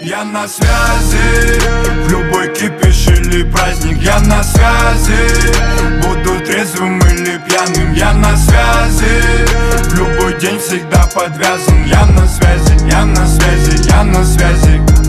Я на связи, в любой кипиш или праздник. Я на связи, буду трезвым или пьяным. Я на связи, в любой день всегда подвязан. Я на связи, я на связи, я на связи.